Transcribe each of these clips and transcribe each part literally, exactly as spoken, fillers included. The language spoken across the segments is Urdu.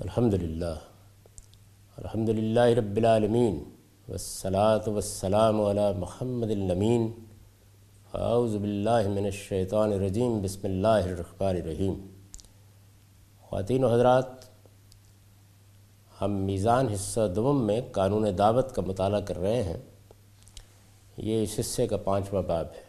الحمدللہ الحمدللہ رب العالمین والصلاة والسلام علی محمد الامین اعوذ باللہ من الشیطان الرجیم بسم اللہ الرحمن الرحیم۔ خواتین و حضرات، ہم میزان حصہ دوم میں قانون دعوت کا مطالعہ کر رہے ہیں۔ یہ اس حصے کا پانچواں باب ہے،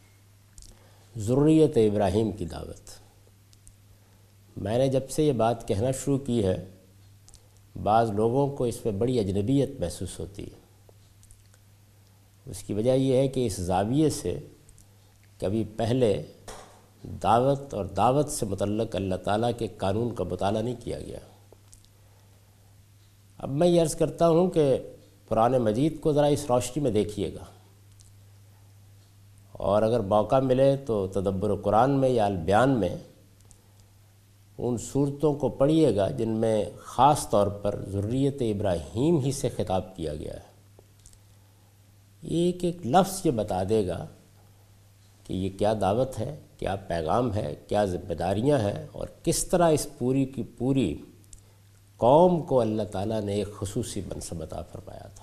ذریت ابراہیم کی دعوت۔ میں نے جب سے یہ بات کہنا شروع کی ہے، بعض لوگوں کو اس میں بڑی اجنبیت محسوس ہوتی ہے۔ اس کی وجہ یہ ہے کہ اس زاویے سے کبھی پہلے دعوت اور دعوت سے متعلق اللہ تعالیٰ کے قانون کا مطالعہ نہیں کیا گیا۔ اب میں یہ عرض کرتا ہوں کہ قرآن مجید کو ذرا اس روشنی میں دیکھیے گا، اور اگر موقع ملے تو تدبر قرآن میں یا البیان میں ان صورتوں کو پڑھیے گا جن میں خاص طور پر ذریت ابراہیم ہی سے خطاب کیا گیا ہے۔ ایک ایک لفظ یہ بتا دے گا کہ یہ کیا دعوت ہے، کیا پیغام ہے، کیا ذمہ داریاں ہیں، اور کس طرح اس پوری کی پوری قوم کو اللہ تعالیٰ نے ایک خصوصی منصب عطا فرمایا تھا۔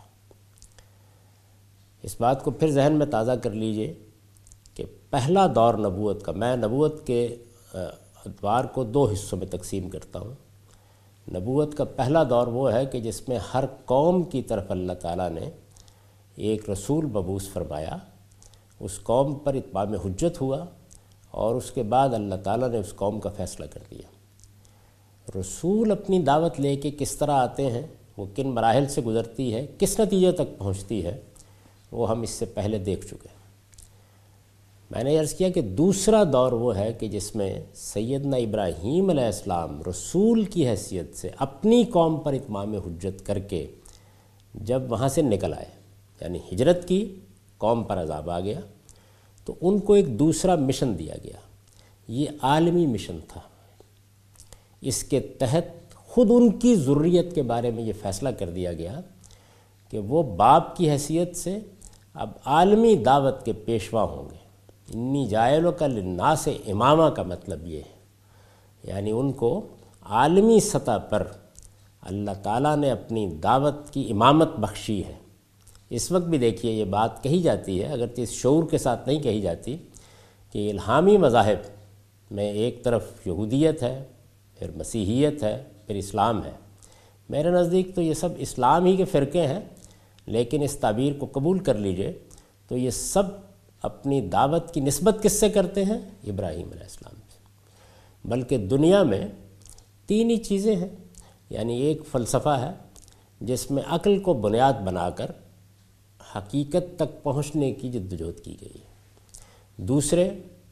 اس بات کو پھر ذہن میں تازہ کر لیجئے کہ پہلا دور نبوت کا، میں نبوت کے ادوار کو دو حصوں میں تقسیم کرتا ہوں۔ نبوت کا پہلا دور وہ ہے کہ جس میں ہر قوم کی طرف اللہ تعالیٰ نے ایک رسول مبعوث فرمایا، اس قوم پر اتمام حجت ہوا، اور اس کے بعد اللہ تعالیٰ نے اس قوم کا فیصلہ کر دیا۔ رسول اپنی دعوت لے کے کس طرح آتے ہیں، وہ کن مراحل سے گزرتی ہے، کس نتیجے تک پہنچتی ہے، وہ ہم اس سے پہلے دیکھ چکے ہیں۔ میں نے عرض کیا کہ دوسرا دور وہ ہے کہ جس میں سیدنا ابراہیم علیہ السلام رسول کی حیثیت سے اپنی قوم پر اتمام حجت کر کے جب وہاں سے نکل آئے، یعنی ہجرت کی، قوم پر عذاب آ گیا، تو ان کو ایک دوسرا مشن دیا گیا۔ یہ عالمی مشن تھا۔ اس کے تحت خود ان کی ذریت کے بارے میں یہ فیصلہ کر دیا گیا کہ وہ باپ کی حیثیت سے اب عالمی دعوت کے پیشوا ہوں گے۔ انی جاعلک للناس امامہ کا مطلب یہ ہے، یعنی ان کو عالمی سطح پر اللہ تعالیٰ نے اپنی دعوت کی امامت بخشی ہے۔ اس وقت بھی دیکھیے یہ بات کہی جاتی ہے، اگرچہ اس شعور کے ساتھ نہیں کہی جاتی، کہ الہامی مذاہب میں ایک طرف یہودیت ہے، پھر مسیحیت ہے، پھر اسلام ہے۔ میرے نزدیک تو یہ سب اسلام ہی کے فرقے ہیں، لیکن اس تعبیر کو قبول کر لیجئے تو یہ سب اپنی دعوت کی نسبت کس سے کرتے ہیں؟ ابراہیم علیہ السلام سے۔ بلکہ دنیا میں تین ہی چیزیں ہیں، یعنی ایک فلسفہ ہے جس میں عقل کو بنیاد بنا کر حقیقت تک پہنچنے کی جدوجہد کی گئی ہے۔ دوسرے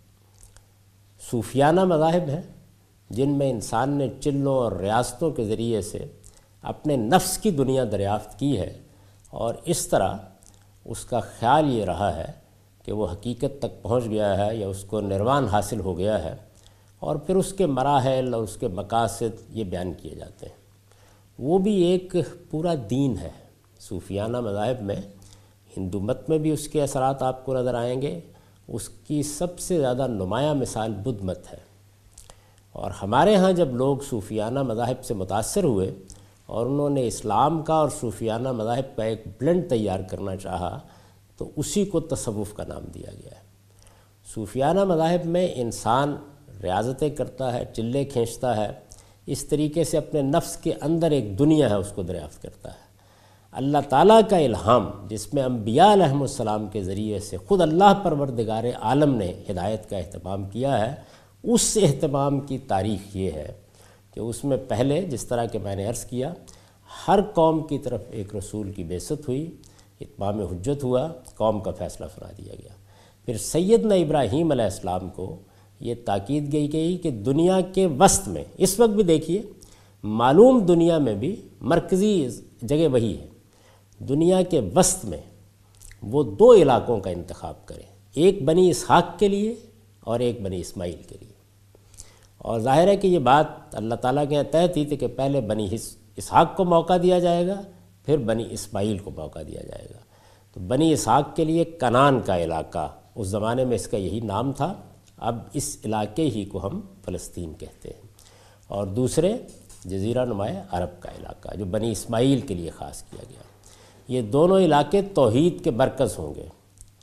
صوفیانہ مذاہب ہیں جن میں انسان نے چلوں اور ریاستوں کے ذریعے سے اپنے نفس کی دنیا دریافت کی ہے، اور اس طرح اس کا خیال یہ رہا ہے کہ وہ حقیقت تک پہنچ گیا ہے یا اس کو نروان حاصل ہو گیا ہے، اور پھر اس کے مراحل اور اس کے مقاصد یہ بیان کیے جاتے ہیں۔ وہ بھی ایک پورا دین ہے۔ صوفیانہ مذاہب میں، ہندو مت میں بھی اس کے اثرات آپ کو نظر آئیں گے۔ اس کی سب سے زیادہ نمایاں مثال بدھ مت ہے۔ اور ہمارے ہاں جب لوگ صوفیانہ مذاہب سے متاثر ہوئے اور انہوں نے اسلام کا اور صوفیانہ مذاہب کا ایک بلنڈ تیار کرنا چاہا، تو اسی کو تصوف کا نام دیا گیا ہے۔ صوفیانہ مذاہب میں انسان ریاضتیں کرتا ہے، چلے کھینچتا ہے، اس طریقے سے اپنے نفس کے اندر ایک دنیا ہے اس کو دریافت کرتا ہے۔ اللہ تعالیٰ کا الہام جس میں انبیاء علیہم السلام کے ذریعے سے خود اللہ پروردگار عالم نے ہدایت کا اہتمام کیا ہے، اس اہتمام کی تاریخ یہ ہے کہ اس میں پہلے جس طرح کہ میں نے عرض کیا، ہر قوم کی طرف ایک رسول کی بعثت ہوئی، اتمام حجت ہوا، قوم کا فیصلہ سنا دیا گیا۔ پھر سیدنا ابراہیم علیہ السلام کو یہ تاکید کی گئی کہ دنیا کے وسط میں، اس وقت بھی دیکھیے معلوم دنیا میں بھی مرکزی جگہ وہی ہے، دنیا کے وسط میں وہ دو علاقوں کا انتخاب کریں، ایک بنی اسحاق کے لیے اور ایک بنی اسماعیل کے لیے۔ اور ظاہر ہے کہ یہ بات اللہ تعالیٰ کے طے تھی کہ پہلے بنی اسحاق کو موقع دیا جائے گا، پھر بنی اسماعیل کو موقع دیا جائے گا۔ تو بنی اسحاق کے لیے کنعان کا علاقہ، اس زمانے میں اس کا یہی نام تھا، اب اس علاقے ہی کو ہم فلسطین کہتے ہیں۔ اور دوسرے جزیرہ نما عرب کا علاقہ جو بنی اسماعیل کے لیے خاص کیا گیا، یہ دونوں علاقے توحید کے مرکز ہوں گے۔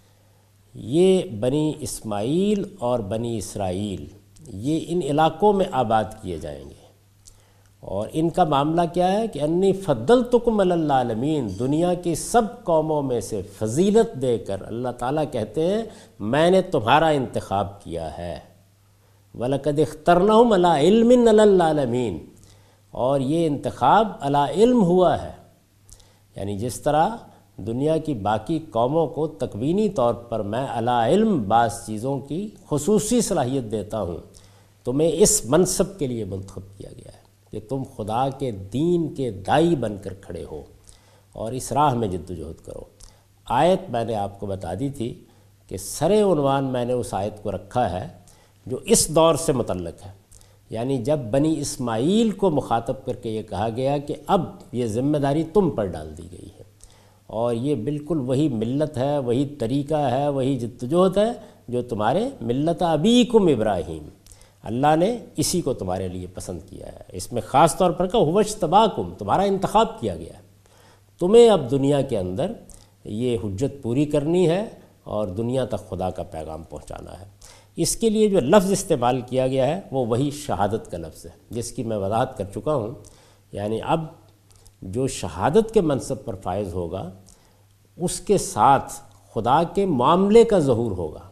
یہ بنی اسماعیل اور بنی اسرائیل یہ ان علاقوں میں آباد کیے جائیں گے، اور ان کا معاملہ کیا ہے کہ انی فضلتکم علی العالمین، دنیا کی سب قوموں میں سے فضیلت دے کر اللہ تعالیٰ کہتے ہیں میں نے تمہارا انتخاب کیا ہے۔ وَلَقَدْ اخْتَرْنَهُمْ عَلَىٰ عِلْمٍ عَلَى الْعَالَمِينَ، اور یہ انتخاب علی علم ہوا ہے، یعنی جس طرح دنیا کی باقی قوموں کو تکوینی طور پر میں علی علم بعض چیزوں کی خصوصی صلاحیت دیتا ہوں، تمہیں اس منصب کے لیے منتخب کیا گیا ہے کہ تم خدا کے دین کے داعی بن کر کھڑے ہو اور اس راہ میں جد و جہد کرو۔ آیت میں نے آپ کو بتا دی تھی کہ سر عنوان میں نے اس آیت کو رکھا ہے جو اس دور سے متعلق ہے، یعنی جب بنی اسماعیل کو مخاطب کر کے یہ کہا گیا کہ اب یہ ذمہ داری تم پر ڈال دی گئی ہے، اور یہ بالکل وہی ملت ہے، وہی طریقہ ہے، وہی جد و جہد ہے جو تمہارے ملت ابیکم ابراہیم، اللہ نے اسی کو تمہارے لیے پسند کیا ہے۔ اس میں خاص طور پر کہا هو اجتباکم، تمہارا انتخاب کیا گیا ہے، تمہیں اب دنیا کے اندر یہ حجت پوری کرنی ہے اور دنیا تک خدا کا پیغام پہنچانا ہے۔ اس کے لیے جو لفظ استعمال کیا گیا ہے وہ وہی شہادت کا لفظ ہے جس کی میں وضاحت کر چکا ہوں، یعنی اب جو شہادت کے منصب پر فائز ہوگا اس کے ساتھ خدا کے معاملے کا ظہور ہوگا۔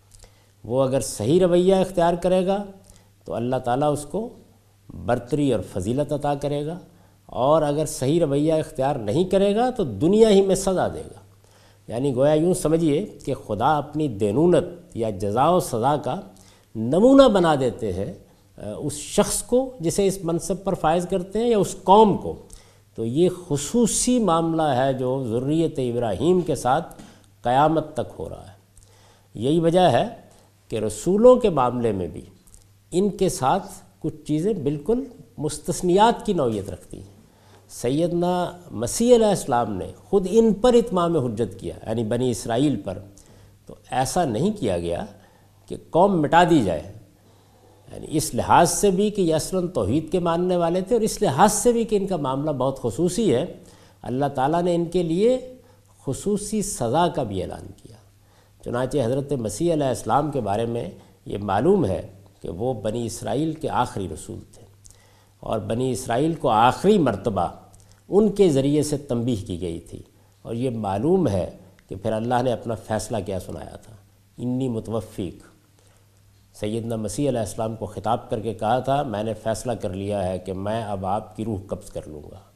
وہ اگر صحیح رویہ اختیار کرے گا تو اللہ تعالیٰ اس کو برتری اور فضیلت عطا کرے گا، اور اگر صحیح رویہ اختیار نہیں کرے گا تو دنیا ہی میں سزا دے گا۔ یعنی گویا یوں سمجھیے کہ خدا اپنی دینونت یا جزا و سزا کا نمونہ بنا دیتے ہیں اس شخص کو جسے اس منصب پر فائز کرتے ہیں یا اس قوم کو۔ تو یہ خصوصی معاملہ ہے جو ذریت ابراہیم کے ساتھ قیامت تک ہو رہا ہے۔ یہی وجہ ہے کہ رسولوں کے معاملے میں بھی ان کے ساتھ کچھ چیزیں بالکل مستثنیات کی نوعیت رکھتی ہیں۔ سیدنا مسیح علیہ السلام نے خود ان پر اتمام حجت کیا، یعنی بنی اسرائیل پر، تو ایسا نہیں کیا گیا کہ قوم مٹا دی جائے، یعنی اس لحاظ سے بھی کہ یہ اصلاً توحید کے ماننے والے تھے، اور اس لحاظ سے بھی کہ ان کا معاملہ بہت خصوصی ہے، اللہ تعالیٰ نے ان کے لیے خصوصی سزا کا بھی اعلان کیا۔ چنانچہ حضرت مسیح علیہ السلام کے بارے میں یہ معلوم ہے کہ وہ بنی اسرائیل کے آخری رسول تھے، اور بنی اسرائیل کو آخری مرتبہ ان کے ذریعے سے تنبیہ کی گئی تھی، اور یہ معلوم ہے کہ پھر اللہ نے اپنا فیصلہ کیا سنایا تھا۔ انی متوفیک، سیدنا مسیح علیہ السلام کو خطاب کر کے کہا تھا میں نے فیصلہ کر لیا ہے کہ میں اب آپ کی روح قبض کر لوں گا،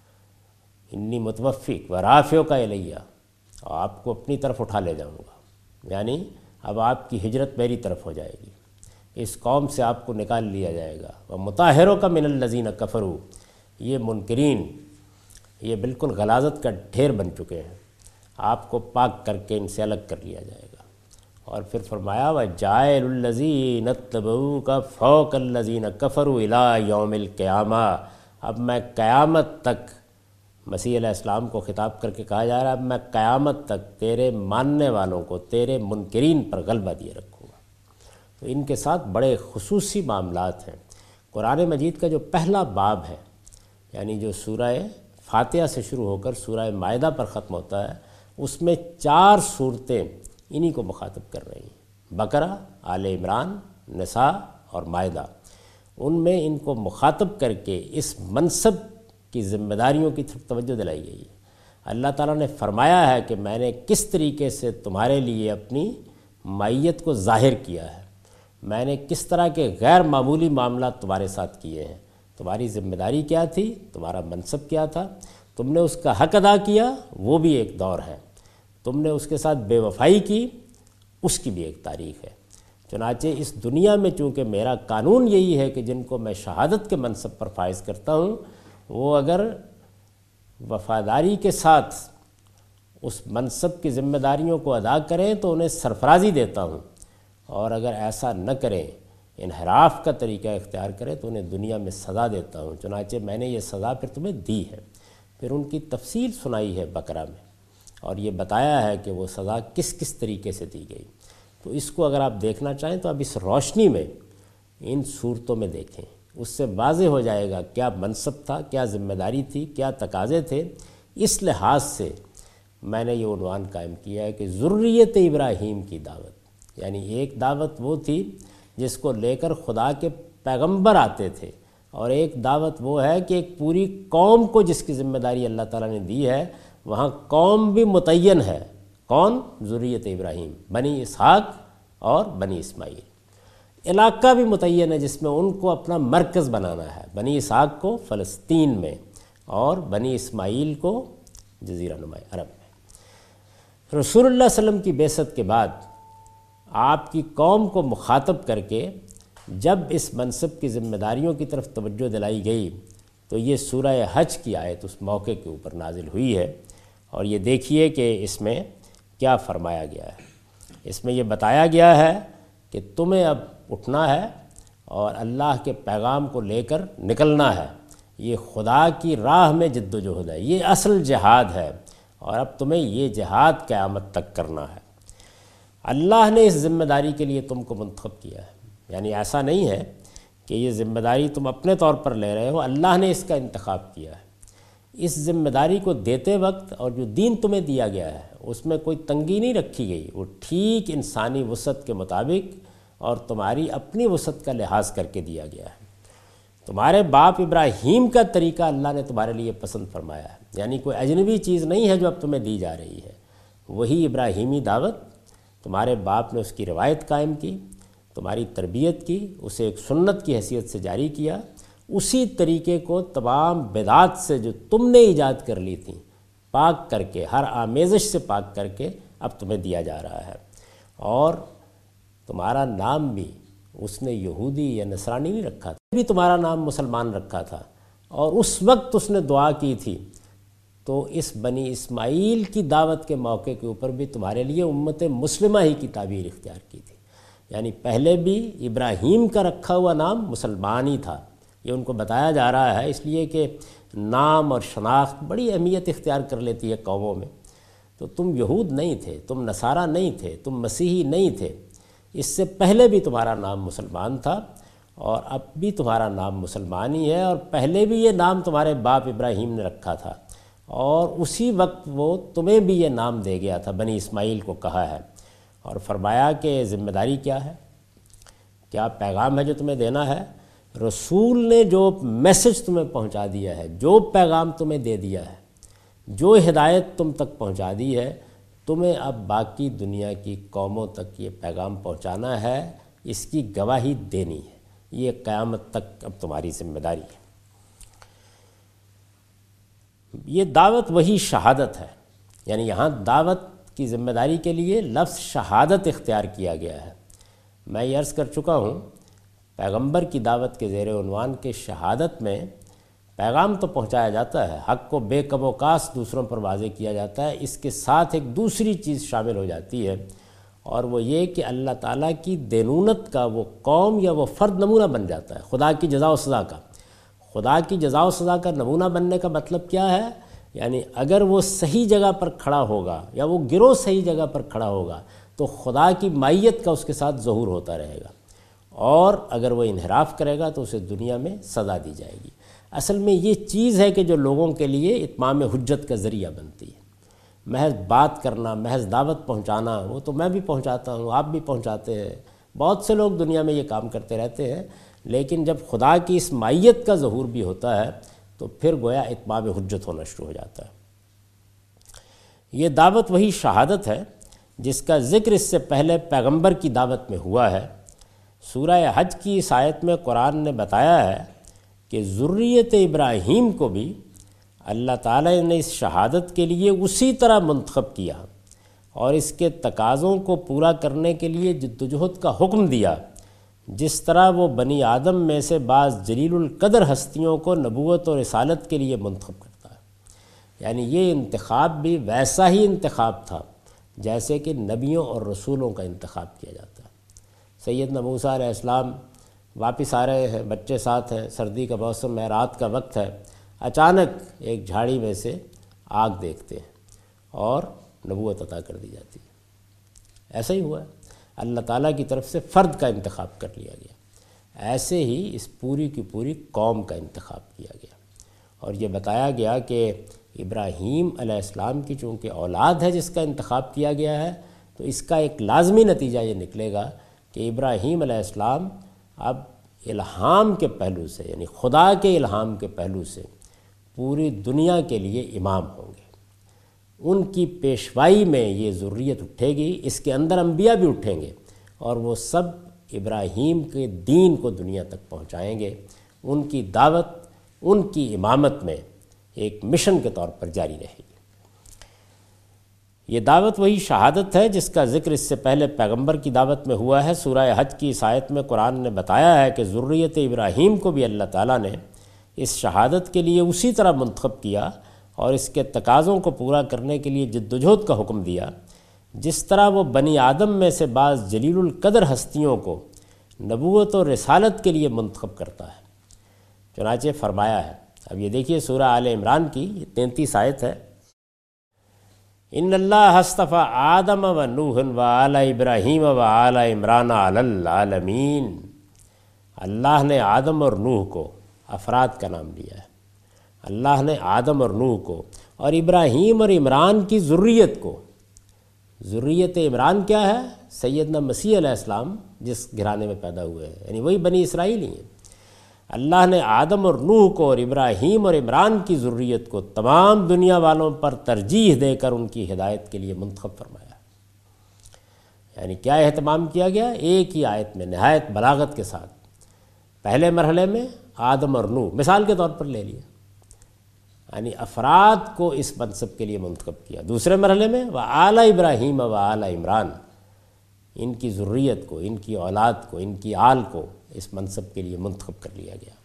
انی متوفیک و رافعو کا الیہ، اور آپ کو اپنی طرف اٹھا لے جاؤں گا، یعنی اب آپ کی ہجرت میری طرف ہو جائے گی، اس قوم سے آپ کو نکال لیا جائے گا۔ و مطہرو کا من الذین کفروا، یہ منکرین یہ بالکل غلاظت کا ڈھیر بن چکے ہیں، آپ کو پاک کر کے ان سے الگ کر لیا جائے گا۔ اور پھر فرمایا وَجَاعِلُ الَّذِينَ اتَّبَعُوكَ فَوْقَ الَّذِينَ كَفَرُوا إِلَىٰ يَوْمِ الْقِيَامَةِ، اب میں قیامت تک، مسیح علیہ السلام کو خطاب کر کے کہا جا رہا ہے اب میں قیامت تک تیرے ماننے والوں کو، تیرے منکرین پر غلبہ دیے رکھوں گا۔ تو ان کے ساتھ بڑے خصوصی معاملات ہیں۔ قرآن مجید کا جو پہلا باب ہے، یعنی جو سورہ فاتحہ سے شروع ہو کر سورہ مائدہ پر ختم ہوتا ہے، اس میں چار صورتیں انہی کو مخاطب کر رہی ہیں، بقرہ، آل عمران، نساء اور مائدہ۔ ان میں ان کو مخاطب کر کے اس منصب کی ذمہ داریوں کی توجہ دلائی گئی ہے۔ اللہ تعالیٰ نے فرمایا ہے کہ میں نے کس طریقے سے تمہارے لیے اپنی مائیت کو ظاہر کیا ہے، میں نے کس طرح کے غیر معمولی معاملات تمہارے ساتھ کیے ہیں، تمہاری ذمہ داری کیا تھی، تمہارا منصب کیا تھا، تم نے اس کا حق ادا کیا، وہ بھی ایک دور ہے، تم نے اس کے ساتھ بے وفائی کی، اس کی بھی ایک تاریخ ہے۔ چنانچہ اس دنیا میں چونکہ میرا قانون یہی ہے کہ جن کو میں شہادت کے منصب پر فائز کرتا ہوں وہ اگر وفاداری کے ساتھ اس منصب کی ذمہ داریوں کو ادا کریں تو انہیں سرفرازی دیتا ہوں، اور اگر ایسا نہ کریں، انحراف کا طریقہ اختیار کریں تو انہیں دنیا میں سزا دیتا ہوں۔ چنانچہ میں نے یہ سزا پھر تمہیں دی ہے۔ پھر ان کی تفصیل سنائی ہے بقرہ میں، اور یہ بتایا ہے کہ وہ سزا کس کس طریقے سے دی گئی۔ تو اس کو اگر آپ دیکھنا چاہیں تو اب اس روشنی میں ان صورتوں میں دیکھیں اس سے واضح ہو جائے گا کیا منصب تھا، کیا ذمہ داری تھی، کیا تقاضے تھے۔ اس لحاظ سے میں نے یہ عنوان قائم کیا ہے کہ ذریت ابراہیم کی دعوت، یعنی ایک دعوت وہ تھی جس کو لے کر خدا کے پیغمبر آتے تھے، اور ایک دعوت وہ ہے کہ ایک پوری قوم کو جس کی ذمہ داری اللہ تعالیٰ نے دی ہے، وہاں قوم بھی متعین ہے۔ کون؟ ذریت ابراہیم، بنی اسحاق اور بنی اسماعیل۔ علاقہ بھی متعین ہے جس میں ان کو اپنا مرکز بنانا ہے، بنی اسحاق کو فلسطین میں اور بنی اسماعیل کو جزیرہ نما عرب میں۔ رسول اللہ صلی اللہ علیہ وسلم کی بعثت کے بعد آپ کی قوم کو مخاطب کر کے جب اس منصب کی ذمہ داریوں کی طرف توجہ دلائی گئی تو یہ سورہ حج کی آیت اس موقع کے اوپر نازل ہوئی ہے، اور یہ دیکھیے کہ اس میں کیا فرمایا گیا ہے۔ اس میں یہ بتایا گیا ہے کہ تمہیں اب اٹھنا ہے اور اللہ کے پیغام کو لے کر نکلنا ہے۔ یہ خدا کی راہ میں جد و جہد ہے، یہ اصل جہاد ہے، اور اب تمہیں یہ جہاد قیامت تک کرنا ہے۔ اللہ نے اس ذمہ داری کے لیے تم کو منتخب کیا ہے، یعنی ایسا نہیں ہے کہ یہ ذمہ داری تم اپنے طور پر لے رہے ہو، اللہ نے اس کا انتخاب کیا ہے۔ اس ذمہ داری کو دیتے وقت اور جو دین تمہیں دیا گیا ہے اس میں کوئی تنگی نہیں رکھی گئی، وہ ٹھیک انسانی وسعت کے مطابق اور تمہاری اپنی وسعت کا لحاظ کر کے دیا گیا ہے۔ تمہارے باپ ابراہیم کا طریقہ اللہ نے تمہارے لیے پسند فرمایا ہے، یعنی کوئی اجنبی چیز نہیں ہے جو اب تمہیں دی جا رہی ہے، وہی ابراہیمی دعوت۔ تمہارے باپ نے اس کی روایت قائم کی، تمہاری تربیت کی، اسے ایک سنت کی حیثیت سے جاری کیا، اسی طریقے کو تمام بدعات سے جو تم نے ایجاد کر لی تھیں پاک کر کے، ہر آمیزش سے پاک کر کے اب تمہیں دیا جا رہا ہے۔ اور تمہارا نام بھی اس نے یہودی یا نصرانی نہیں رکھا تھا، بھی تمہارا نام مسلمان رکھا تھا، اور اس وقت اس نے دعا کی تھی تو اس بنی اسماعیل کی دعوت کے موقع کے اوپر بھی تمہارے لیے امت مسلمہ ہی کی تعبیر اختیار کی تھی، یعنی پہلے بھی ابراہیم کا رکھا ہوا نام مسلمان ہی تھا۔ یہ ان کو بتایا جا رہا ہے اس لیے کہ نام اور شناخت بڑی اہمیت اختیار کر لیتی ہے قوموں میں۔ تو تم یہود نہیں تھے، تم نصارہ نہیں تھے، تم مسیحی نہیں تھے، اس سے پہلے بھی تمہارا نام مسلمان تھا، اور اب بھی تمہارا نام مسلمان ہی ہے، اور پہلے بھی یہ نام تمہارے باپ ابراہیم نے رکھا تھا، اور اسی وقت وہ تمہیں بھی یہ نام دے گیا تھا، بنی اسماعیل کو کہا ہے۔ اور فرمایا کہ ذمہ داری کیا ہے، کیا پیغام ہے جو تمہیں دینا ہے۔ رسول نے جو میسج تمہیں پہنچا دیا ہے، جو پیغام تمہیں دے دیا ہے، جو ہدایت تم تک پہنچا دی ہے، تمہیں اب باقی دنیا کی قوموں تک یہ پیغام پہنچانا ہے، اس کی گواہی دینی ہے۔ یہ قیامت تک اب تمہاری ذمہ داری ہے۔ یہ دعوت وہی شہادت ہے، یعنی یہاں دعوت کی ذمہ داری کے لیے لفظ شہادت اختیار کیا گیا ہے۔ میں یہ عرض کر چکا ہوں پیغمبر کی دعوت کے زیر عنوان کے شہادت میں پیغام تو پہنچایا جاتا ہے، حق کو بے کم و کاس دوسروں پر واضح کیا جاتا ہے، اس کے ساتھ ایک دوسری چیز شامل ہو جاتی ہے، اور وہ یہ کہ اللہ تعالیٰ کی دینونت کا وہ قوم یا وہ فرد نمونہ بن جاتا ہے، خدا کی جزا و سزا کا۔ خدا کی جزا و سزا کا نمونہ بننے کا مطلب کیا ہے؟ یعنی اگر وہ صحیح جگہ پر کھڑا ہوگا یا وہ گروہ صحیح جگہ پر کھڑا ہوگا تو خدا کی معیت کا اس کے ساتھ ظہور ہوتا رہے گا، اور اگر وہ انحراف کرے گا تو اسے دنیا میں سزا دی جائے گی۔ اصل میں یہ چیز ہے کہ جو لوگوں کے لیے اتمام حجت کا ذریعہ بنتی ہے۔ محض بات کرنا، محض دعوت پہنچانا، وہ تو میں بھی پہنچاتا ہوں، آپ بھی پہنچاتے ہیں، بہت سے لوگ دنیا میں یہ کام کرتے رہتے ہیں، لیکن جب خدا کی اس معیت کا ظہور بھی ہوتا ہے تو پھر گویا اتمام حجت ہونا شروع ہو جاتا ہے۔ یہ دعوت وہی شہادت ہے جس کا ذکر اس سے پہلے پیغمبر کی دعوت میں ہوا ہے۔ سورہ حج کی اس آیت میں قرآن نے بتایا ہے کہ ذریت ابراہیم کو بھی اللہ تعالیٰ نے اس شہادت کے لیے اسی طرح منتخب کیا اور اس کے تقاضوں کو پورا کرنے کے لیے جدوجہد کا حکم دیا، جس طرح وہ بنی آدم میں سے بعض جلیل القدر ہستیوں کو نبوت اور رسالت کے لیے منتخب کرتا ہے۔ یعنی یہ انتخاب بھی ویسا ہی انتخاب تھا جیسے کہ نبیوں اور رسولوں کا انتخاب کیا جاتا ہے۔ سیدنا موسیٰ علیہ السلام واپس آ رہے ہیں، بچے ساتھ ہیں، سردی کا موسم ہے، رات کا وقت ہے، اچانک ایک جھاڑی میں سے آگ دیکھتے ہیں اور نبوت عطا کر دی جاتی ہے۔ ایسا ہی ہوا ہے، اللہ تعالیٰ کی طرف سے فرد کا انتخاب کر لیا گیا۔ ایسے ہی اس پوری کی پوری قوم کا انتخاب کیا گیا، اور یہ بتایا گیا کہ ابراہیم علیہ السلام کی چونکہ اولاد ہے جس کا انتخاب کیا گیا ہے، تو اس کا ایک لازمی نتیجہ یہ نکلے گا کہ ابراہیم علیہ السلام اب الہام کے پہلو سے، یعنی خدا کے الہام کے پہلو سے پوری دنیا کے لیے امام ہوں گے۔ ان کی پیشوائی میں یہ ذریت اٹھے گی، اس کے اندر انبیاء بھی اٹھیں گے، اور وہ سب ابراہیم کے دین کو دنیا تک پہنچائیں گے۔ ان کی دعوت، ان کی امامت میں ایک مشن کے طور پر جاری رہے گی۔ یہ دعوت وہی شہادت ہے جس کا ذکر اس سے پہلے پیغمبر کی دعوت میں ہوا ہے۔ سورہ حج کی اس آیت میں قرآن نے بتایا ہے کہ ذریت ابراہیم کو بھی اللہ تعالیٰ نے اس شہادت کے لیے اسی طرح منتخب کیا اور اس کے تقاضوں کو پورا کرنے کے لیے جد و جہد کا حکم دیا، جس طرح وہ بنی آدم میں سے بعض جلیل القدر ہستیوں کو نبوت اور رسالت کے لیے منتخب کرتا ہے۔ چنانچہ فرمایا ہے، اب یہ دیکھیے سورہ آل عمران کی یہ تینتیس آیت ہے، ان اللہ اصطفیٰ آدم و نوح و آل ابراہیم و آل عمران علی العالمین۔ اللہ نے آدم اور نوح کو افراد کا نام لیا ہے، اللہ نے آدم اور نوح کو اور ابراہیم اور عمران کی ذریت کو، ذریت عمران کیا ہے؟ سیدنا مسیح علیہ السلام جس گھرانے میں پیدا ہوئے ہیں، یعنی وہی بنی اسرائیل ہی ہیں۔ اللہ نے آدم اور نوح کو اور ابراہیم اور عمران کی ذریت کو تمام دنیا والوں پر ترجیح دے کر ان کی ہدایت کے لیے منتخب فرمایا۔ یعنی کیا اہتمام کیا گیا؟ ایک ہی آیت میں نہایت بلاغت کے ساتھ پہلے مرحلے میں آدم اور نوح مثال کے طور پر لے لیا، یعنی افراد کو اس منصب کے لیے منتخب کیا۔ دوسرے مرحلے میں وہ آل ابراہیم و آل عمران، ان کی ذریت کو، ان کی اولاد کو، ان کی آل کو اس منصب کے لیے منتخب کر لیا گیا۔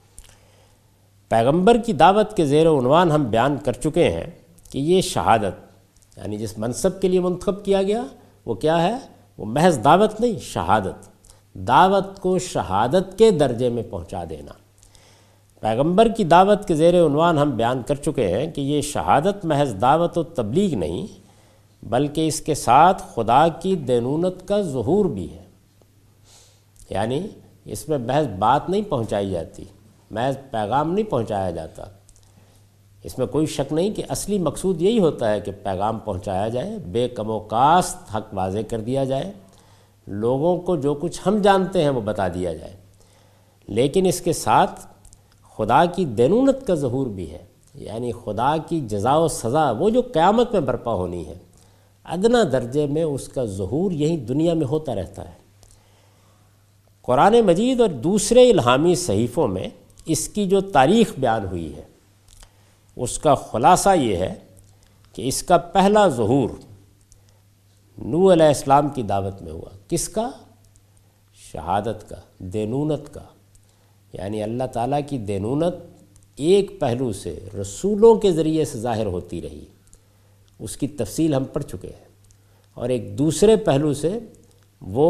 پیغمبر کی دعوت کے زیر عنوان ہم بیان کر چکے ہیں کہ یہ شہادت، یعنی جس منصب کے لیے منتخب کیا گیا وہ کیا ہے؟ وہ محض دعوت نہیں، شہادت، دعوت کو شہادت کے درجے میں پہنچا دینا۔ پیغمبر کی دعوت کے زیر عنوان ہم بیان کر چکے ہیں کہ یہ شہادت محض دعوت و تبلیغ نہیں، بلکہ اس کے ساتھ خدا کی دینونت کا ظہور بھی ہے۔ یعنی اس میں محض بات نہیں پہنچائی جاتی، محض پیغام نہیں پہنچایا جاتا، اس میں کوئی شک نہیں کہ اصلی مقصود یہی ہوتا ہے کہ پیغام پہنچایا جائے، بے کم و کاست حق واضح کر دیا جائے، لوگوں کو جو کچھ ہم جانتے ہیں وہ بتا دیا جائے، لیکن اس کے ساتھ خدا کی دینونت کا ظہور بھی ہے، یعنی خدا کی جزا و سزا وہ جو قیامت میں برپا ہونی ہے، ادنا درجے میں اس کا ظہور یہی دنیا میں ہوتا رہتا ہے۔ قرآن مجید اور دوسرے الہامی صحیفوں میں اس کی جو تاریخ بیان ہوئی ہے اس کا خلاصہ یہ ہے کہ اس کا پہلا ظہور نوح علیہ السلام کی دعوت میں ہوا۔ کس کا؟ شہادت کا، دینونت کا، یعنی اللہ تعالیٰ کی دینونت ایک پہلو سے رسولوں کے ذریعے سے ظاہر ہوتی رہی، اس کی تفصیل ہم پڑھ چکے ہیں، اور ایک دوسرے پہلو سے وہ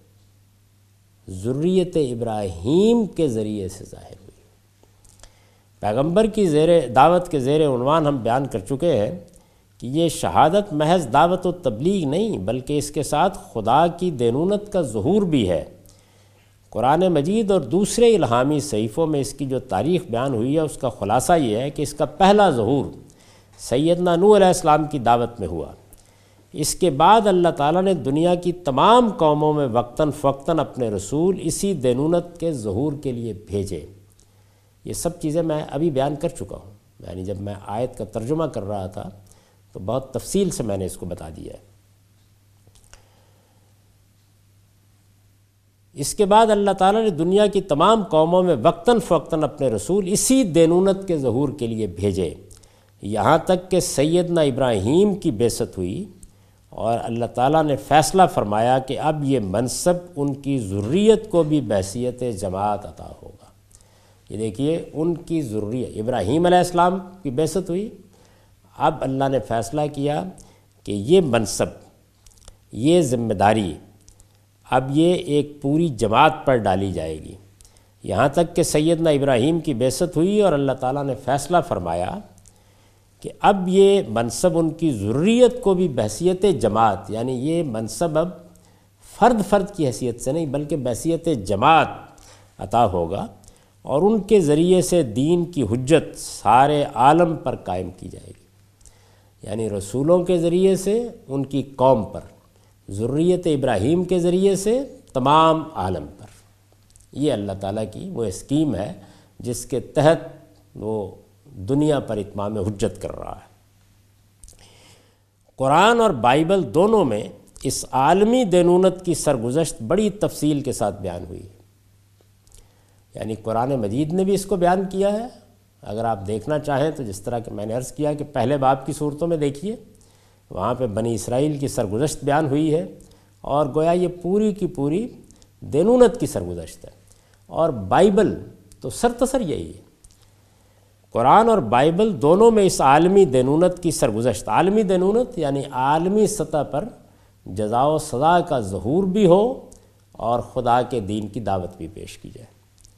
ذریت ابراہیم کے ذریعے سے ظاہر ہوئی۔ پیغمبر کی زیر دعوت کے زیر عنوان ہم بیان کر چکے ہیں کہ یہ شہادت محض دعوت و تبلیغ نہیں، بلکہ اس کے ساتھ خدا کی دینونت کا ظہور بھی ہے۔ قرآن مجید اور دوسرے الہامی صحیفوں میں اس کی جو تاریخ بیان ہوئی ہے اس کا خلاصہ یہ ہے کہ اس کا پہلا ظہور سیدنا نوح علیہ السلام کی دعوت میں ہوا۔ اس کے بعد اللہ تعالیٰ نے دنیا کی تمام قوموں میں وقتاً فوقتاً اپنے رسول اسی دینونت کے ظہور کے لیے بھیجے۔ یہ سب چیزیں میں ابھی بیان کر چکا ہوں، یعنی جب میں آیت کا ترجمہ کر رہا تھا تو بہت تفصیل سے میں نے اس کو بتا دیا ہے۔ اس کے بعد اللہ تعالیٰ نے دنیا کی تمام قوموں میں وقتاً فوقتاً اپنے رسول اسی دینونت کے ظہور کے لیے بھیجے، یہاں تک کہ سیدنا ابراہیم کی بعثت ہوئی، اور اللہ تعالیٰ نے فیصلہ فرمایا کہ اب یہ منصب ان کی ذریت کو بھی بحیثیت جماعت عطا ہوگا۔ یہ دیکھیے، ان کی ذریت، ابراہیم علیہ السلام کی بعثت ہوئی، اب اللہ نے فیصلہ کیا کہ یہ منصب، یہ ذمہ داری اب یہ ایک پوری جماعت پر ڈالی جائے گی، یہاں تک کہ سیدنا ابراہیم کی بعثت ہوئی اور اللہ تعالیٰ نے فیصلہ فرمایا کہ اب یہ منصب ان کی ذریت کو بھی بحیثیت جماعت، یعنی یہ منصب اب فرد فرد کی حیثیت سے نہیں بلکہ بحیثیت جماعت عطا ہوگا اور ان کے ذریعے سے دین کی حجت سارے عالم پر قائم کی جائے گی، یعنی رسولوں کے ذریعے سے ان کی قوم پر، ذریت ابراہیم کے ذریعے سے تمام عالم پر۔ یہ اللہ تعالیٰ کی وہ اسکیم ہے جس کے تحت وہ دنیا پر اتمام حجت کر رہا ہے۔ قرآن اور بائبل دونوں میں اس عالمی دینونت کی سرگزشت بڑی تفصیل کے ساتھ بیان ہوئی ہے، یعنی قرآن مجید نے بھی اس کو بیان کیا ہے۔ اگر آپ دیکھنا چاہیں تو جس طرح کہ میں نے عرض کیا کہ پہلے باب کی صورتوں میں دیکھیے، وہاں پہ بنی اسرائیل کی سرگزشت بیان ہوئی ہے، اور گویا یہ پوری کی پوری دینونت کی سرگزشت ہے۔ اور بائبل تو سرتسر یہی ہے، قرآن اور بائبل دونوں میں اس عالمی دینونت کی سرگزشت، عالمی دینونت یعنی عالمی سطح پر جزا و سزا کا ظہور بھی ہو اور خدا کے دین کی دعوت بھی پیش کی جائے،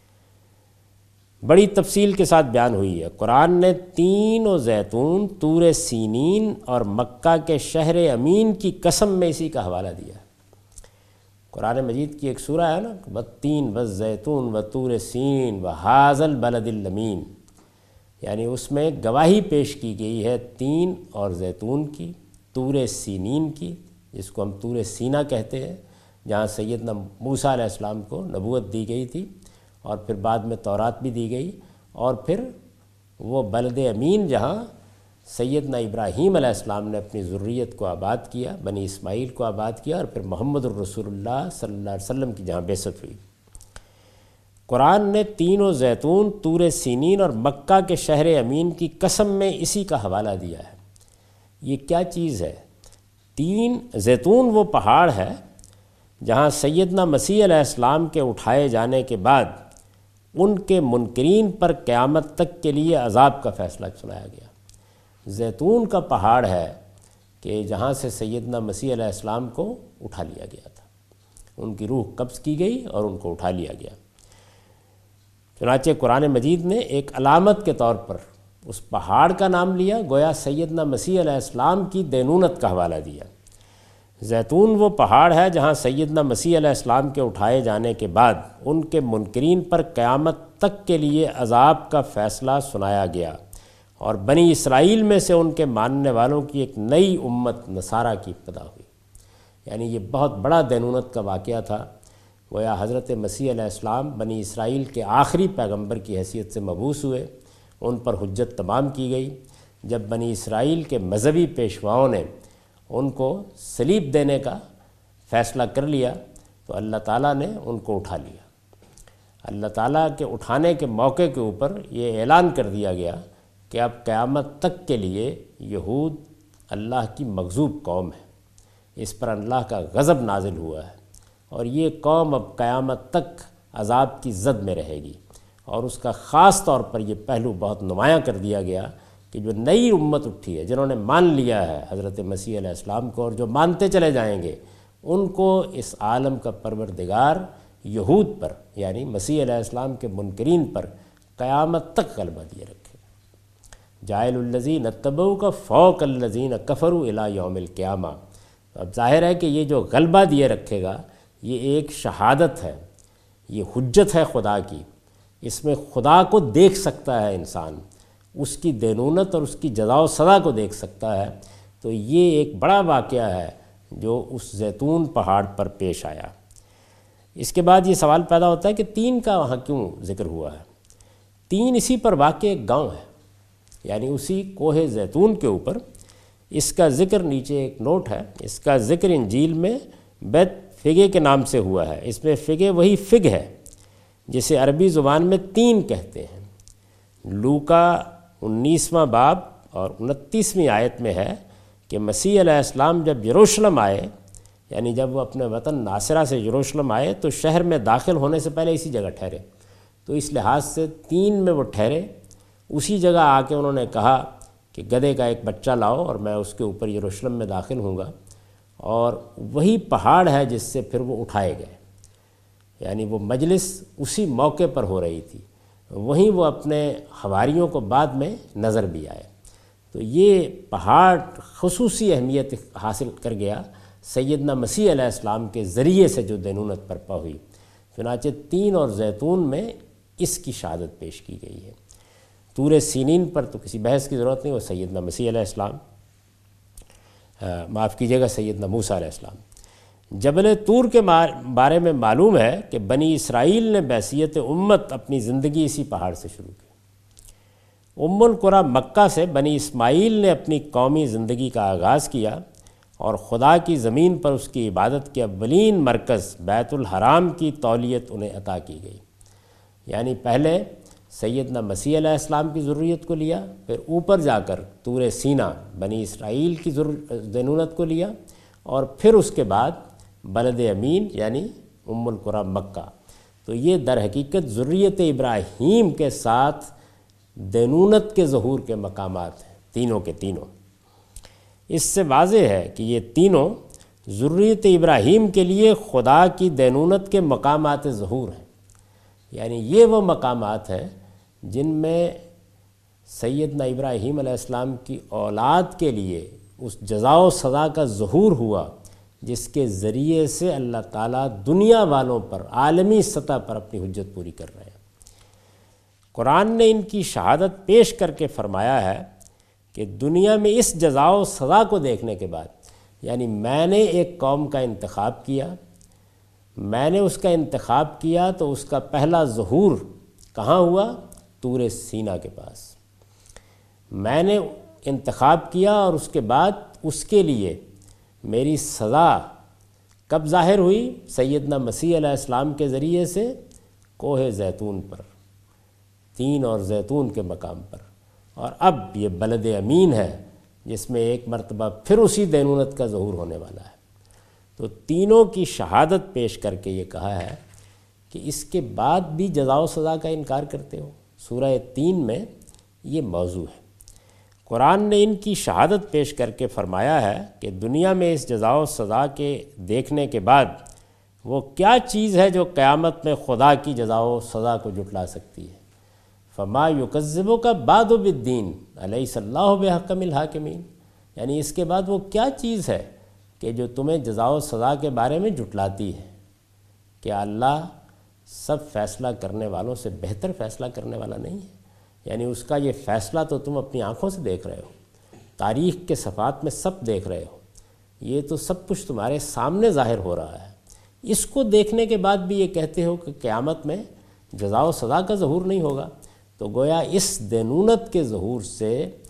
بڑی تفصیل کے ساتھ بیان ہوئی ہے۔ قرآن نے تین و زیتون، طور سینین اور مکہ کے شہر امین کی قسم میں اسی کا حوالہ دیا ہے۔ قرآن مجید کی ایک سورہ ہے نا، والتین والزیتون وطور سین وہذا البلد الامین، یعنی اس میں گواہی پیش کی گئی ہے تین اور زیتون کی، طور سینین کی، جس کو ہم طور سینا کہتے ہیں، جہاں سیدنا موسیٰ علیہ السلام کو نبوت دی گئی تھی اور پھر بعد میں تورات بھی دی گئی، اور پھر وہ بلد امین جہاں سیدنا ابراہیم علیہ السلام نے اپنی ذریت کو آباد کیا، بنی اسماعیل کو آباد کیا، اور پھر محمد الرسول اللہ صلی اللہ علیہ وسلم کی جہاں بعثت ہوئی۔ قرآن نے تین و زیتون، طور سینین اور مکہ کے شہر امین کی قسم میں اسی کا حوالہ دیا ہے۔ یہ کیا چیز ہے؟ تین، زیتون وہ پہاڑ ہے جہاں سیدنا مسیح علیہ السلام کے اٹھائے جانے کے بعد ان کے منکرین پر قیامت تک کے لیے عذاب کا فیصلہ سنایا گیا۔ زیتون کا پہاڑ ہے کہ جہاں سے سیدنا مسیح علیہ السلام کو اٹھا لیا گیا تھا، ان کی روح قبض کی گئی اور ان کو اٹھا لیا گیا۔ چنانچہ قرآن مجید نے ایک علامت کے طور پر اس پہاڑ کا نام لیا، گویا سیدنا مسیح علیہ السلام کی دینونت کا حوالہ دیا۔ زیتون وہ پہاڑ ہے جہاں سیدنا مسیح علیہ السلام کے اٹھائے جانے کے بعد ان کے منکرین پر قیامت تک کے لیے عذاب کا فیصلہ سنایا گیا، اور بنی اسرائیل میں سے ان کے ماننے والوں کی ایک نئی امت نصارہ کی ابتدا ہوئی۔ یعنی یہ بہت بڑا دینونت کا واقعہ تھا، گویا حضرت مسیح علیہ السلام بنی اسرائیل کے آخری پیغمبر کی حیثیت سے مبعوث ہوئے، ان پر حجت تمام کی گئی۔ جب بنی اسرائیل کے مذہبی پیشواؤں نے ان کو صلیب دینے کا فیصلہ کر لیا تو اللہ تعالیٰ نے ان کو اٹھا لیا۔ اللہ تعالیٰ کے اٹھانے کے موقع کے اوپر یہ اعلان کر دیا گیا کہ اب قیامت تک کے لیے یہود اللہ کی مغضوب قوم ہے، اس پر اللہ کا غضب نازل ہوا ہے، اور یہ قوم اب قیامت تک عذاب کی زد میں رہے گی۔ اور اس کا خاص طور پر یہ پہلو بہت نمایاں کر دیا گیا کہ جو نئی امت اٹھی ہے، جنہوں نے مان لیا ہے حضرت مسیح علیہ السلام کو اور جو مانتے چلے جائیں گے، ان کو اس عالم کا پروردگار یہود پر یعنی مسیح علیہ السلام کے منکرین پر قیامت تک غلبہ دیے رکھے۔ جاعل الذین اتبعوک فوق الذین کفروا الی یوم القیامہ۔ اب ظاہر ہے کہ یہ جو غلبہ دیے رکھے گا یہ ایک شہادت ہے، یہ حجت ہے خدا کی، اس میں خدا کو دیکھ سکتا ہے انسان، اس کی دینونت اور اس کی جزا و سزا کو دیکھ سکتا ہے۔ تو یہ ایک بڑا واقعہ ہے جو اس زیتون پہاڑ پر پیش آیا۔ اس کے بعد یہ سوال پیدا ہوتا ہے کہ تین کا وہاں کیوں ذکر ہوا ہے؟ تین اسی پر واقع ایک گاؤں ہے، یعنی اسی کوہ زیتون کے اوپر۔ اس کا ذکر نیچے ایک نوٹ ہے، اس کا ذکر انجیل میں بیت فگے کے نام سے ہوا ہے۔ اس میں فگے وہی فگ ہے جسے عربی زبان میں تین کہتے ہیں۔ لوکا انیسواں باب اور انتیسویں آیت میں ہے کہ مسیح علیہ السلام جب یروشلم آئے، یعنی جب وہ اپنے وطن ناصرہ سے یروشلم آئے تو شہر میں داخل ہونے سے پہلے اسی جگہ ٹھہرے، تو اس لحاظ سے تین میں وہ ٹھہرے۔ اسی جگہ آ کے انہوں نے کہا کہ گدھے کا ایک بچہ لاؤ اور میں اس کے اوپر یروشلم میں داخل ہوں گا، اور وہی پہاڑ ہے جس سے پھر وہ اٹھائے گئے، یعنی وہ مجلس اسی موقع پر ہو رہی تھی، وہیں وہ اپنے حواریوں کو بعد میں نظر بھی آئے۔ تو یہ پہاڑ خصوصی اہمیت حاصل کر گیا سیدنا مسیح علیہ السلام کے ذریعے سے جو دینونت برپا ہوئی۔ چنانچہ تین اور زیتون میں اس کی شہادت پیش کی گئی ہے۔ طور سینین پر تو کسی بحث کی ضرورت نہیں، وہ سیدنا مسیح علیہ السلام، معاف کیجیے گا سیدنا موسیٰ علیہ السلام۔ جبل طور کے بارے میں معلوم ہے کہ بنی اسرائیل نے بحیثیت امت اپنی زندگی اسی پہاڑ سے شروع کی۔ ام القریٰ مکہ سے بنی اسماعیل نے اپنی قومی زندگی کا آغاز کیا اور خدا کی زمین پر اس کی عبادت کے اولین مرکز بیت الحرام کی تولیت انہیں عطا کی گئی۔ یعنی پہلے سیدنا مسیح علیہ السلام کی ذریت کو لیا، پھر اوپر جا کر طور سینا بنی اسرائیل کی دینونت کو لیا، اور پھر اس کے بعد بلد امین یعنی ام القریٰ مکہ۔ تو یہ در حقیقت ذریت ابراہیم کے ساتھ دینونت کے ظہور کے مقامات ہیں، تینوں کے تینوں۔ اس سے واضح ہے کہ یہ تینوں ذریت ابراہیم کے لیے خدا کی دینونت کے مقامات ظہور ہیں، یعنی یہ وہ مقامات ہیں جن میں سیدنا ابراہیم علیہ السلام کی اولاد کے لیے اس جزا و سزا کا ظہور ہوا جس کے ذریعے سے اللہ تعالیٰ دنیا والوں پر عالمی سطح پر اپنی حجت پوری کر رہے ہیں۔ قرآن نے ان کی شہادت پیش کر کے فرمایا ہے کہ دنیا میں اس جزا و سزا کو دیکھنے کے بعد، یعنی میں نے ایک قوم کا انتخاب کیا، میں نے اس کا انتخاب کیا تو اس کا پہلا ظہور کہاں ہوا؟ طور سینا کے پاس۔ میں نے انتخاب کیا اور اس کے بعد اس کے لیے میری سزا کب ظاہر ہوئی؟ سیدنا مسیح علیہ السلام کے ذریعے سے کوہ زیتون پر، تین اور زیتون کے مقام پر، اور اب یہ بلد امین ہے جس میں ایک مرتبہ پھر اسی دینونت کا ظہور ہونے والا ہے۔ تو تینوں کی شہادت پیش کر کے یہ کہا ہے کہ اس کے بعد بھی جزا و سزا کا انکار کرتے ہو۔ سورہ تین میں یہ موضوع ہے۔ قرآن نے ان کی شہادت پیش کر کے فرمایا ہے کہ دنیا میں اس جزا و سزا کے دیکھنے کے بعد وہ کیا چیز ہے جو قیامت میں خدا کی جزا و سزا کو جھٹلا سکتی ہے؟ فما یکذبک بعد بالدین الیس اللہ بحکم الحاکمین، یعنی اس کے بعد وہ کیا چیز ہے کہ جو تمہیں جزا و سزا کے بارے میں جھٹلاتی ہے؟ کیا اللہ سب فیصلہ کرنے والوں سے بہتر فیصلہ کرنے والا نہیں ہے؟ یعنی اس کا یہ فیصلہ تو تم اپنی آنکھوں سے دیکھ رہے ہو، تاریخ کے صفحات میں سب دیکھ رہے ہو، یہ تو سب کچھ تمہارے سامنے ظاہر ہو رہا ہے۔ اس کو دیکھنے کے بعد بھی یہ کہتے ہو کہ قیامت میں جزا و سزا کا ظہور نہیں ہوگا، تو گویا اس دینونت کے ظہور سے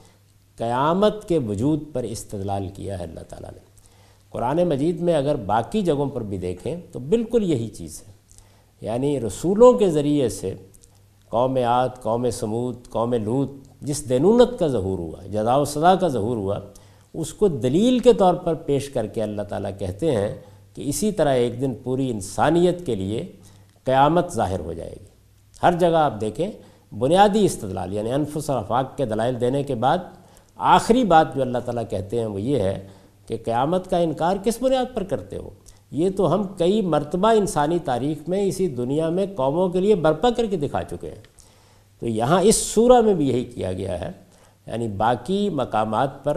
قیامت کے وجود پر استدلال کیا ہے اللہ تعالیٰ نے۔ قرآن مجید میں اگر باقی جگہوں پر بھی دیکھیں تو بالکل یہی چیز ہے، یعنی رسولوں کے ذریعے سے قوم عاد، قوم سمود، قوم لوط جس دینونت کا ظہور ہوا، جزا و سزا کا ظہور ہوا، اس کو دلیل کے طور پر پیش کر کے اللہ تعالیٰ کہتے ہیں کہ اسی طرح ایک دن پوری انسانیت کے لیے قیامت ظاہر ہو جائے گی۔ ہر جگہ آپ دیکھیں بنیادی استدلال یعنی انفس اور افاق کے دلائل دینے کے بعد آخری بات جو اللہ تعالیٰ کہتے ہیں وہ یہ ہے کہ قیامت کا انکار کس بنیاد پر کرتے ہو؟ یہ تو ہم کئی مرتبہ انسانی تاریخ میں اسی دنیا میں قوموں کے لیے برپا کر کے دکھا چکے ہیں۔ تو یہاں اس سورہ میں بھی یہی کیا گیا ہے، یعنی باقی مقامات پر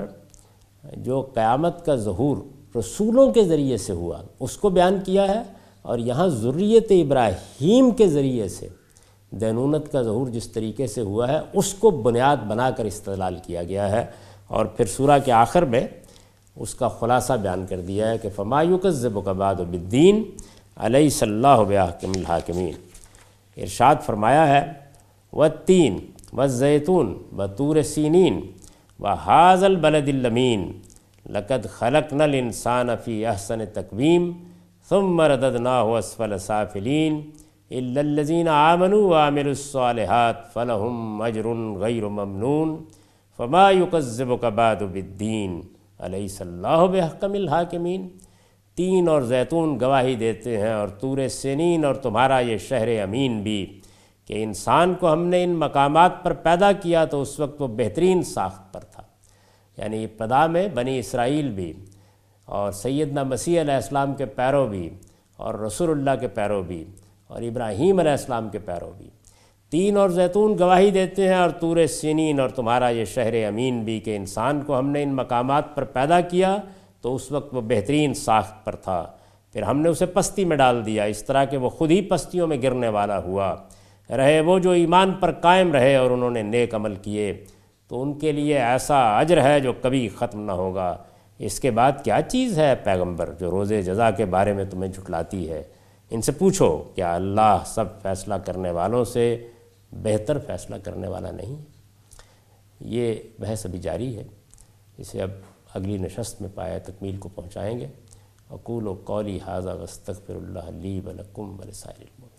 جو قیامت کا ظہور رسولوں کے ذریعے سے ہوا اس کو بیان کیا ہے، اور یہاں ذریت ابراہیم کے ذریعے سے دینونت کا ظہور جس طریقے سے ہوا ہے اس کو بنیاد بنا کر استدلال کیا گیا ہے، اور پھر سورہ کے آخر میں اس کا خلاصہ بیان کر دیا ہے کہ فما یکذبک بعد بالدین الیس اللہ بحکم الحاکمین۔ ارشاد فرمایا ہے والتین والزیتون وطور سینین وہذا البلد الامین لقد خلقنا الانسان فی احسن تقویم ثم رددناہ اسفل سافلین الا الذین آمنوا وعملوا الصالحات فلہم اجر غیر ممنون فما یکذبک بعد بالدین الیس اللہ بحکم الحاکمین۔ تین اور زیتون گواہی دیتے ہیں اور طور سینین اور تمہارا یہ شہر امین بھی کہ انسان کو ہم نے ان مقامات پر پیدا کیا تو اس وقت وہ بہترین ساخت پر تھا، یعنی ابتدا میں بنی اسرائیل بھی اور سیدنا مسیح علیہ السلام کے پیرو بھی اور رسول اللہ کے پیرو بھی اور ابراہیم علیہ السلام کے پیرو بھی۔ تین اور زیتون گواہی دیتے ہیں اور طور سینین اور تمہارا یہ شہر امین بھی کہ انسان کو ہم نے ان مقامات پر پیدا کیا تو اس وقت وہ بہترین ساخت پر تھا۔ پھر ہم نے اسے پستی میں ڈال دیا اس طرح کہ وہ خود ہی پستیوں میں گرنے والا ہوا۔ رہے وہ جو ایمان پر قائم رہے اور انہوں نے نیک عمل کیے تو ان کے لیے ایسا اجر ہے جو کبھی ختم نہ ہوگا۔ اس کے بعد کیا چیز ہے پیغمبر جو روز جزا کے بارے میں تمہیں جھٹلاتی ہے؟ ان سے پوچھو کیا اللہ سب فیصلہ کرنے والوں سے بہتر فیصلہ کرنے والا نہیں؟ یہ بحث ابھی جاری ہے، اسے اب اگلی نشست میں پایا تکمیل کو پہنچائیں گے۔ اقول قولی ھذا واستغفر اللہ لی ولکم ولسائر المؤمنین۔